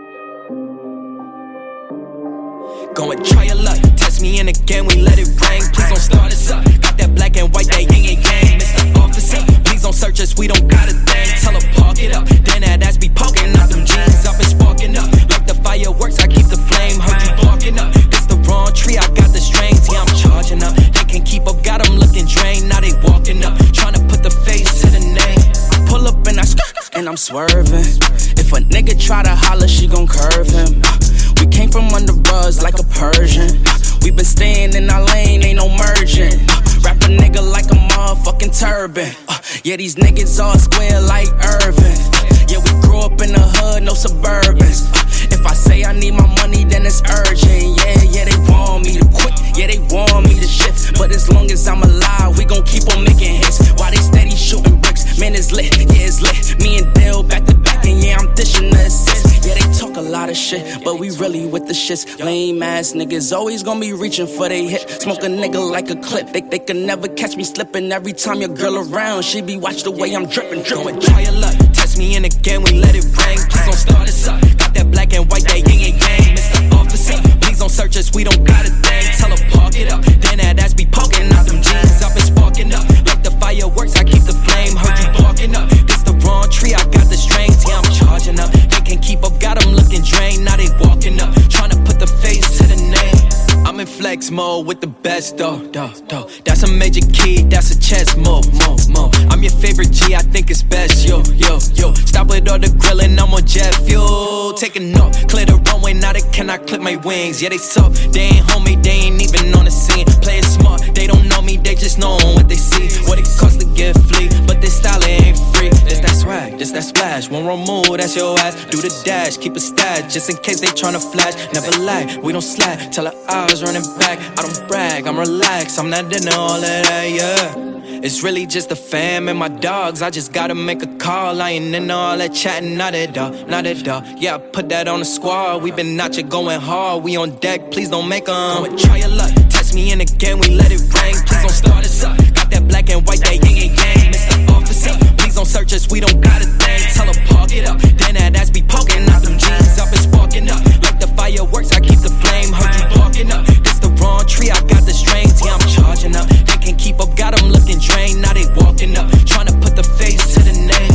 Go and try your luck, test me in again, we let it rain. Please don't start us up, got that black and white, that yin and yang. Mr. Officer, please don't search us, we don't got a thing. Tell her park it up, then that ass be poking out them jeans up and sparking up. Fireworks, I keep the flame, heard you barking up. It's the wrong tree, I got the strings, yeah, I'm charging up. They can't keep up, got them looking drained, now they walking up, trying to put the face to the name. I pull up and I and I'm swerving. If a nigga try to holler, she gon' curve him. We came from under buzz like a Persian. We been staying in our lane, ain't no merging. Wrap a nigga like a motherfucking turban. Yeah, these niggas all square like Irvin. Yeah, we grew up in the hood, no Suburbans. If I say I need my money, then it's urgent. Yeah, they want me to quit. Yeah, they want me to shift. But as long as I'm alive, we gon' keep on making hits. While they steady shooting bricks, man, it's lit. Yeah, it's lit. Me and Dale back to back, and yeah, I'm dishing the assist. Yeah, they talk a lot of shit, but we really with the shits. Lame ass niggas always gon' be reaching for they hit. Smoke a nigga like a clip. They can never catch me slipping. Every time your girl around, she be watch the way I'm dripping. Try your luck, test me in again, we let it rain. Please don't start us up. Got that black and white, that yin and yang. Mr. Officer, please don't search us, we don't got a thing. Tell her park it up, then that ass be poking out them jeans up and sparking up. Like the fireworks, I keep the flame, heard you barking up. This the wrong tree, I got the strings, yeah, I'm charging up. They can't keep up, got them looking drained, now they walking up, trying to put the face to the name. I'm in flex mode with the best, though. That's a major key, that's a chess move. I'm your favorite G, I think it's best, yo. Stop with all the grilling, I'm on jet fuel. Taking off, clear the runway, now they cannot clip my wings. Yeah, they soft, they ain't homie, they ain't even on the scene. Play it smart, they don't know me, they just know what they see. What it costs to get flea, but this style ain't free. This that swag, this that splash, one wrong move, that's your ass. Do the dash, keep a stash, just in case they tryna flash. Never lag, we don't slack, tell her eyes running back. I don't brag, I'm relaxed, I'm not into all of that, yeah. It's really just the fam and my dogs, I just gotta make a call. I ain't into all that chatting, not at all. Yeah, I put that on the squad, we been out here going hard. We on deck, please don't make 'em. Go and try your luck, test me in again, we let it rain. Please don't start us up, got that black and white, that yin and yang. Mr. Officer, please don't search us, we don't got a thing. Tell her park it up, then that ass be poking out them jeans up and sparking up. Like the fireworks, I keep the flame, heard you barking up. This the wrong tree, I got the strings, yeah, I'm charging up. They can't keep up, got them looking drained, now they walking up, trying to put the face to the name.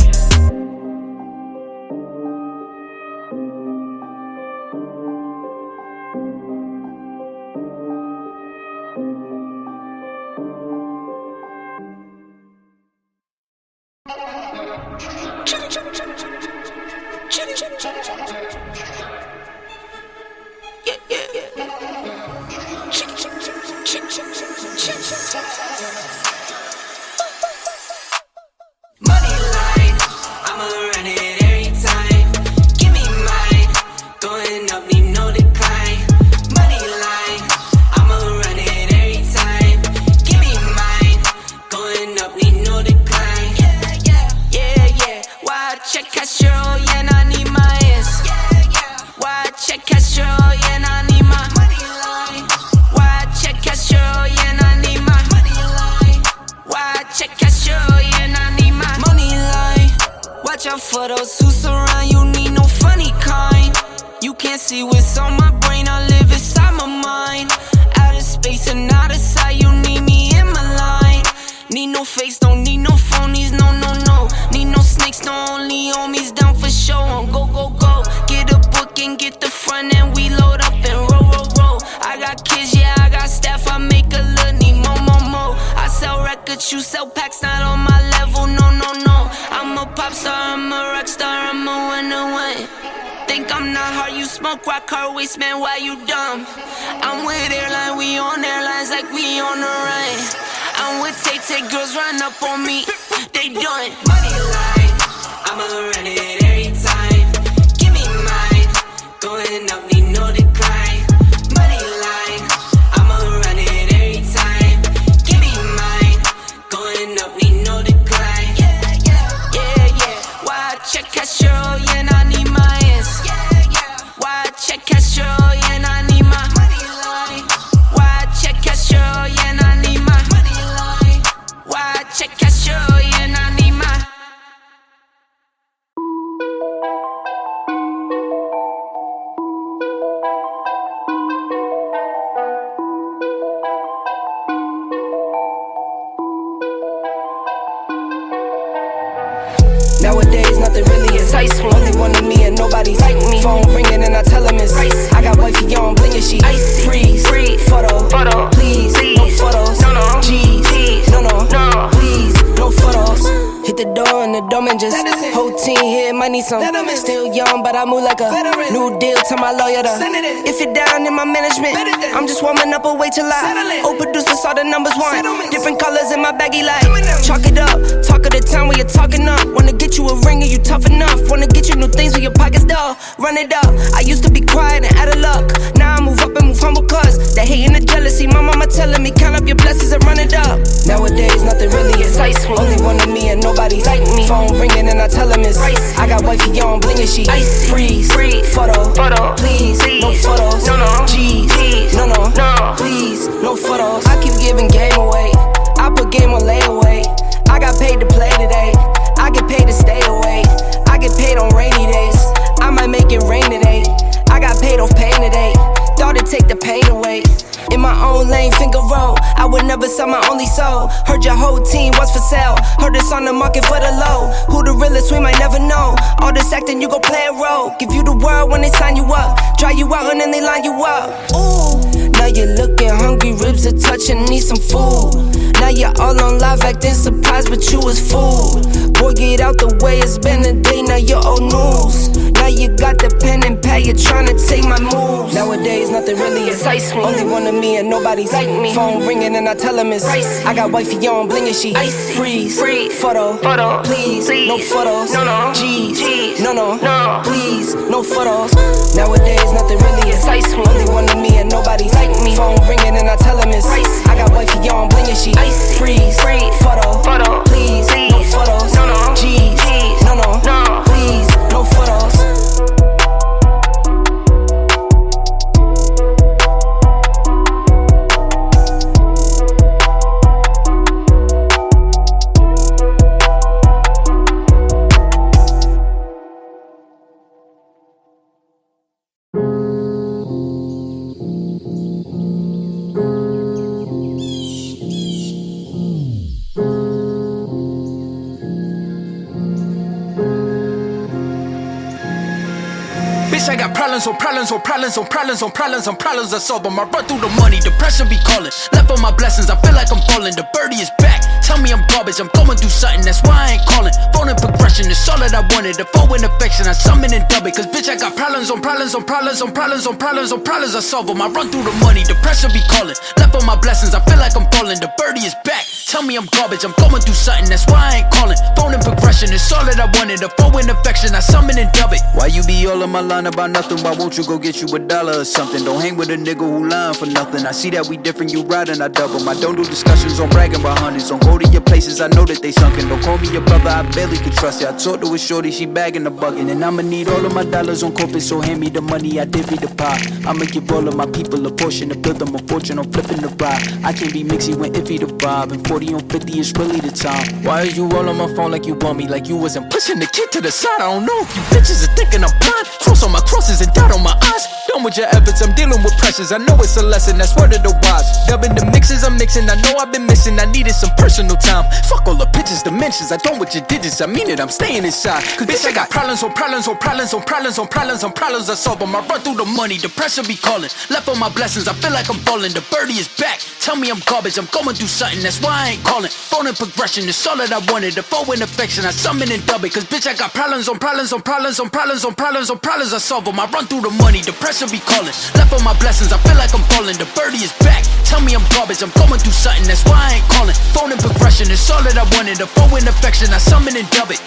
For those who surround you, need no funny kind. You can't see what's on my brain, I live inside my mind. Out of space and out of sight, you need me in my line. Need no face, don't need no phonies, no, no, no. Need no snakes, no only homies down for show. On go, go, go. Get a book and get the front and we load up and roll, roll, roll. I got kids, yeah, I got staff, I make a little need more, more, more. I sell records, you sell packs, not on my level, no, no, no. I'm a pop star, I'm a rock star, I'm a winner. Think I'm not hard, you smoke rock hard waste, man, why you dumb? I'm with airline, we on airlines like we on the run. I'm with Tay, girls run up on me, they done. Money line, I'ma run it every time. Give me mine, going up, need no decline. Money line, I'ma run it every time. Give me mine, going up, need no decline. Yeah, yeah, yeah, yeah. Why I check Castro, yeah, I need my ass. Why I check Castro, yeah, I need my money line. Why I check Castro, yeah, I need my money line. Why I check Castro, yeah, I need my. Nowadays, nothing really is ice. Only one of me and nobody's like me. Phone ringing and I tell him it's ice. I got wifey on bling and she ice. Freeze, photo, please, no photos. G's, no, please, no photos. Hit the door and the doorman just whole team here, might need some. Still young, but I move like a new deal to my lawyer. If you're down in my management, I'm just warming up, wait till I old producers saw the numbers one. Different colors in my baggy light. Chalk it up, talk of the town when you're talking up. Wanna get you a ring and you tough enough. Wanna get you new things with your pockets dull. Run it up. I used to be quiet and out of luck. Now I move up and move humble cause the hate and the jealousy. My mama telling me count up your blessings and run it up. Nowadays nothing really is ice. Only one of me and nobody's like me. Phone ringing and I tell him it's ice. I got wifey on bling and she ice. Freeze, photo, please, no photos. G's, no, please, no photos. I keep giving game away. I put game on layaway. I got paid to play today. I get paid to stay away. I get paid on rainy days. I might make it rain today. I got paid off pain today. Thought it'd take the pain away. In my own lane, finger roll. I would never sell my only soul. Heard your whole team was for sale. Heard it's on the market for the low. Who the realest, we might never know. All this acting, you gon' play a role. Give you the world when they sign you up. Dry you out and then they line you up. Ooh, now you're looking hungry, ribs are touching, need some food. Now you're all on live acting surprised, but you was fooled. Boy, get out the way, it's been a day, now you're old news. Now you got the pen and pad, you're trying to take my moves. Nowadays, nothing really is ice. Only one of me and nobody's like me. Phone ringing and I tell him it's ice. I got wifey on bling and she ice. Freeze, photo, please, no photos. G's, no, please, no photos. Nowadays, nothing really is ice. Only one of me and nobody's like me. Phone ringing and I tell him it's ice. I got wifey on bling and she ice. Freeze, photo, please, no photos. G's, no, please, no photos. I got problems on problems on problems on problems on problems on problems I solve them. I run through the money, the pressure be calling. Left on my blessings, I feel like I'm falling. The birdie is back, tell me I'm garbage. I'm going through something, that's why I ain't calling. Phone and progression, it's all that I wanted. The foe in affection, I summon and dub it. Cause bitch, I got problems on problems on problems on problems on problems on problems I solve them. I run through the money, the pressure be calling. Left on my blessings, I feel like I'm falling. The birdie is back, tell me I'm garbage. I'm going through something, that's why I ain't calling. Phone and progression, it's all that I wanted. The foe in affection, I summon and dub it. Why you be all on my line about nothing nothing, why won't you go get you $1 or something? Don't hang with a nigga who lying for nothing. I see that we different, you riding, I double. I don't do discussions on bragging about hundreds. Don't go to your places, I know that they sunken. Don't call me your brother, I barely can trust you. I talked to a shorty, she bagging the bucket. And I'ma need all of my dollars on corporate, so hand me the money, I divvy the pie. I'ma give all of my people a portion to build them a fortune on flipping the ride. I can't be mixy when iffy the vibe, and 40 on 50 is really the time. Why is you all on my phone like you want me? Like you wasn't pushing the kid to the side. I don't know if you bitches are thinking I'm blind. Cross on my crosses and dot on my eyes. Done with your efforts, I'm dealing with pressures. I know it's a lesson, that's word of the wise. Dubbing the mixes I'm mixing, I know I've been missing. I needed some personal time. Fuck all the pictures, dimensions. I don't with your digits, I mean it, I'm staying inside. Cause bitch, I got problems on problems on problems on problems on problems on problems. I solve them, I run through the money, the pressure be calling. Left on my blessings, I feel like I'm falling. The birdie is back, tell me I'm garbage. I'm going through something, that's why I ain't calling. Phone and progression, it's all that I wanted. The phone in affection, I summon and dub it. Cause bitch, I got problems on problems on problems on problems on problems on problems. I solve them, I run through the money, the pressure be calling. Left on my blessings, I feel like I'm falling. The birdie is back, tell me I'm garbage. I'm going through something, that's why I ain't calling. Phone and progression, it's all that I wanted. The phone in affection, I summon and dub it.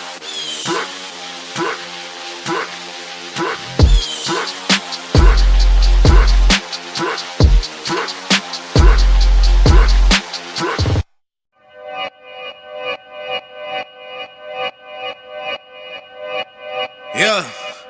Yeah,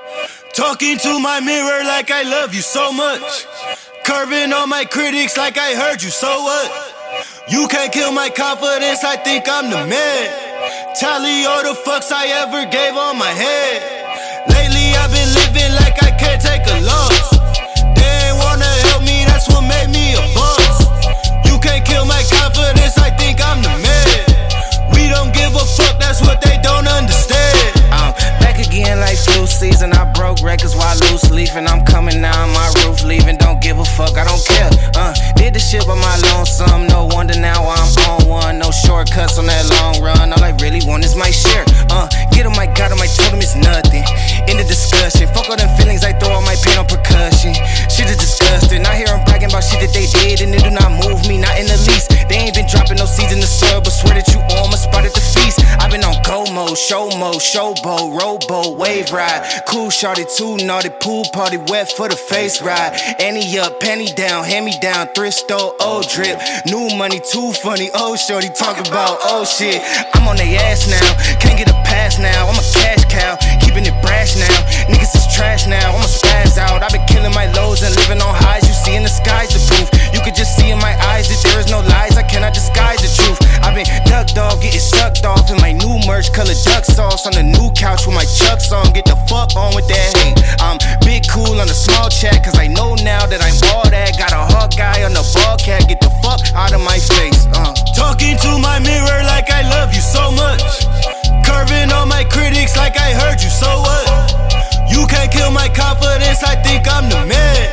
talking to my mirror like I love you so much. Curving on my critics like I heard you, so what? You can't kill my confidence, I think I'm the man. Tally all the fucks I ever gave on my head. Lately I've been living like I can't take a loss. They ain't wanna help me, that's what made me a boss. You can't kill my confidence, I think I'm the man. We don't give a fuck, that's what they don't understand. Back again like flu season. I broke records while loose leafing. I'm coming down my roof, leaving. Don't give a fuck, I don't care. Did the shit by my lonesome. No wonder now I'm on one. No shortcuts on that long run. All I really want is my share. Get on my god, on my totem is nothing. In the discussion, fuck all them feelings. I throw all my pain on percussion. Shit is disgusting. I hear them bragging about shit that they did, and it do not move me, not in the least. They ain't been dropping no seeds in the soil, but swear that you on my spot at the feast. I've been on go mode, show mode, showboat, rowboat, wave ride. Cool shorty, too naughty, pool party, wet for the face ride. Annie up, penny down, hand me down, thrift store, old drip. New money, too funny, old shorty, talk about old shit. I'm on they ass now, can't get a pass now. I'm a cash cow, keeping it brash now. Niggas is trash now, I'ma spaz out. I've been killing my lows and living on highs. You see in the skies the proof. You could just see in my eyes that there is no lies. I cannot disguise the truth. I've been ducked off, getting sucked off in my new merch, colored duck sauce on the new couch with my Chucks on. Get the fuck on with that hate. I'm big cool on the small chat, cause I know now that I'm all that. Got a hawk guy on the ball cat. Get the fuck out of my face. Talking to my mirror like I love you so much. Curving on my critics like I heard you, so what? You can't kill my confidence, I think I'm the man.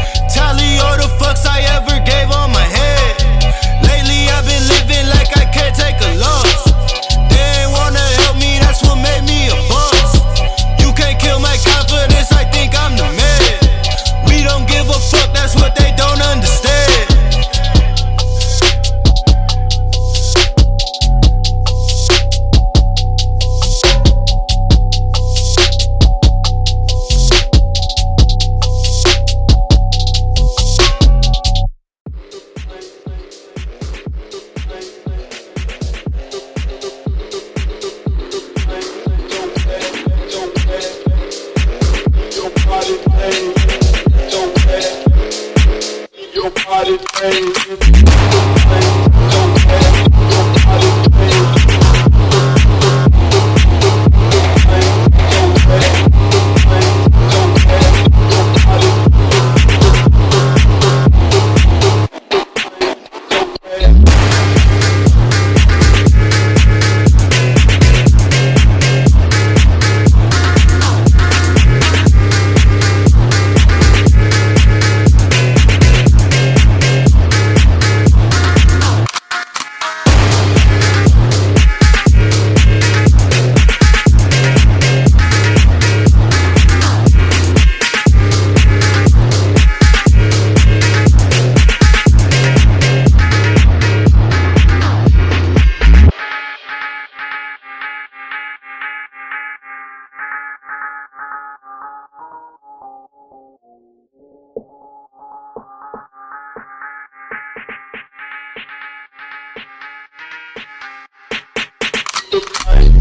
Tally all the fucks I ever gave on my head. Lately I've been living like I can't take a loss. They ain't wanna help me, that's what made me a boss. You can't kill my confidence, I think I'm the man. We don't give a fuck, that's what they don't understand. the